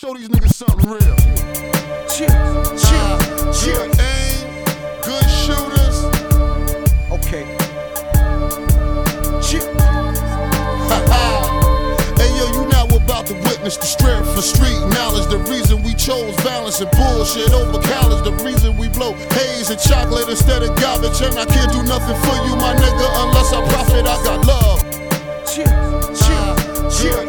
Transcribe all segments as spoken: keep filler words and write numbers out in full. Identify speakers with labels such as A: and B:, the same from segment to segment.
A: Show these niggas something real. Chill, chill, chill. Good aim, good shooters. Okay. Chill. Hey yo, you now about to witness the strength for street knowledge. The reason we chose balance and bullshit over college. The reason we blow haze and chocolate instead of garbage. And I can't do nothing for you, my nigga, unless I profit. I got love. Chill, chill, chill.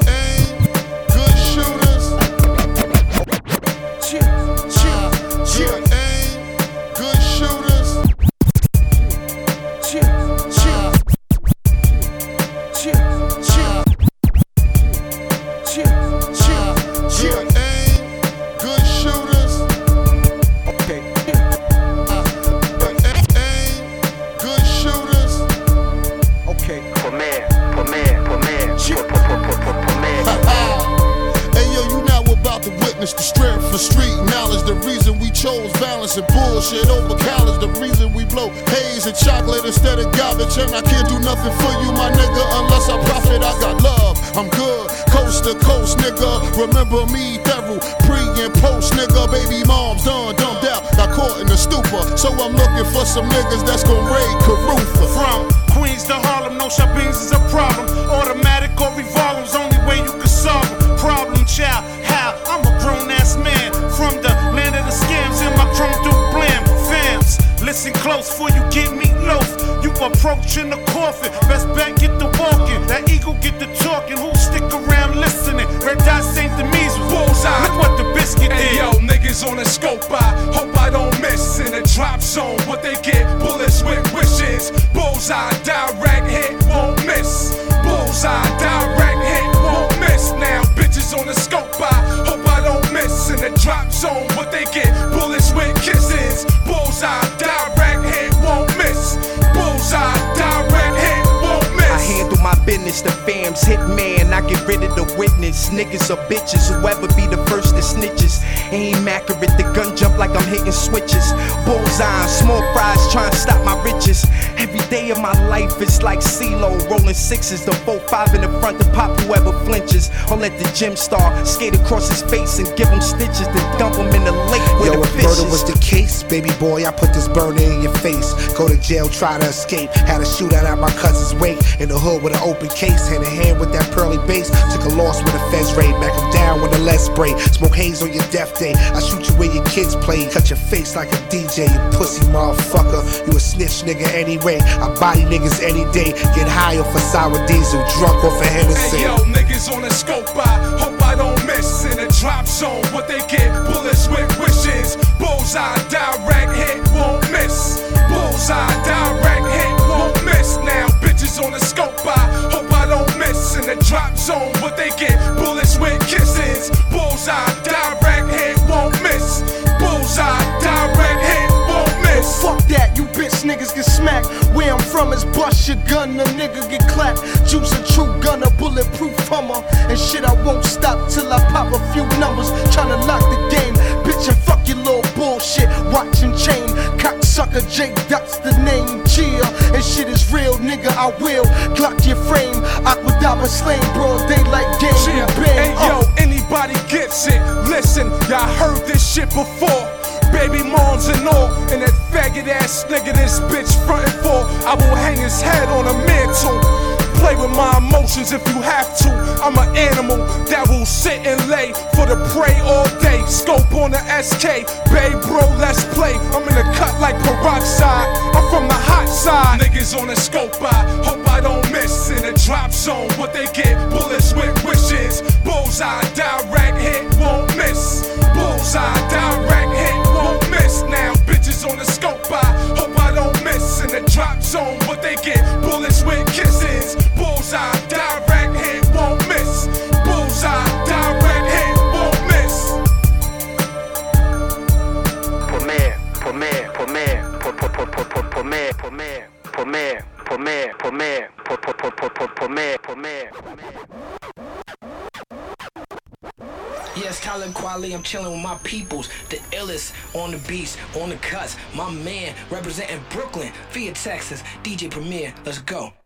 A: The strength for street knowledge. The reason we chose balance and bullshit over college. The reason we blow haze and chocolate instead of garbage. And I can't do nothing for you, my nigga, unless I profit. I got love, I'm good, coast to coast, nigga. Remember me, thorough, pre and post, nigga. Baby moms done dumped out, got caught in the stupor. So I'm looking for some niggas that's gon' raid Carufa.
B: From Queens to Harlem, no Shabins is a problem. Automatic or revolvers, only way you can solve them. Problem child, how? I'm a grown ass man from the land of the scams in my chrome through blam. Fams, listen close before you get me loaf. You approaching the coffin, best bet get the walking. That eagle get the talking, who stick around listening? Red dots ain't the measles. Bullseye, look what the biscuit did.
C: Hey yo, niggas on the scope, I hope I don't miss. In the drop zone, what they get, bullets with wishes. Bullseye, direct hit, won't miss. Bullseye, direct hit, won't miss. Now bitches on the scope, I hope I don't miss. In the drop zone, what they get, bullets with kisses. Bullseye, direct hit, won't miss. Bullseye, direct hit, won't miss.
D: I handle my business, the fams hit man, I get rid of the witness. Niggas or bitches, whoever be the first that snitches. Aim accurate, the gun jump like I'm hitting switches. Bullseye, small fries trying to stop my riches. Every day of my life is like CeeLo, rolling sixes, the four five in the front to pop whoever flinches. Or let the gym star skate across his face and give him stitches, then dump him in the lake with
E: Yo,
D: the
E: if
D: fishes.
E: murder was the case, baby boy, I put this burner in your face. Go to jail, try to escape. Had a shootout at my cousin's wake. In the hood with an open case, hand in hand with that pearly bass. Took a loss with a fez raid, back him down with a lead spray. Smoke haze on your death day. I shoot you where your kids play. Cut your face like a D J, you pussy motherfucker. You a snitch nigga anyway. I body niggas any day. Get high off a sour diesel, drunk off a Hennessy.
C: Hey yo, niggas on the scope, I hope I don't miss. In the drop zone, what they get, bullets with wishes. Bullseye, direct hit, won't miss. Bullseye, direct hit, won't miss. Now bitches on the scope, I hope I don't miss. In the drop zone, what they get, bullets with kisses. Bullseye, direct hit, won't miss. Bullseye, direct hit, won't miss.
B: Fuck that, you bitch niggas get smacked. Where I'm from is bust your gun, a nigga get clapped. Juice a true gun, a bulletproof hummer. And shit, I won't stop till I pop a few numbers. Tryna lock the game, bitch, and fuck your little bullshit. Watch and chain, cocksucker Jake, that's the name. Chill, and shit is real, nigga, I will Glock your frame, Aquadaba slain, broad daylight game.
C: Yeah.
B: Bang,
C: Hey yo, anybody gets it? Listen, y'all heard this shit before. Baby moms and all, and that faggot ass nigga this bitch frontin' for. I will hang his head on a mantle. Play with my emotions if you have to. I'm an animal that will sit and lay for the prey all day. Scope on the S K, babe bro, let's play. I'm in the cut like peroxide. I'm from the hot side. Niggas on the scope, I hope I don't miss. In the drop zone, what they get, bullets with wishes. Bullseye, direct hit, won't miss. Bullseye, direct hit, won't miss. Now bitches on the scope, I hope I don't miss. In the drop zone, what they get, bullets with kisses. Bullseye, direct hit, won't miss. Bullseye, direct hit, won't miss.
D: Premier, premier, premier, premier, premier, premier, premier, premier, premier, premier. Yes, Talib Kweli, I'm chilling with my peoples. The illest on the beats, on the cuts. My man representing Brooklyn via Texas. D J Premier, let's go.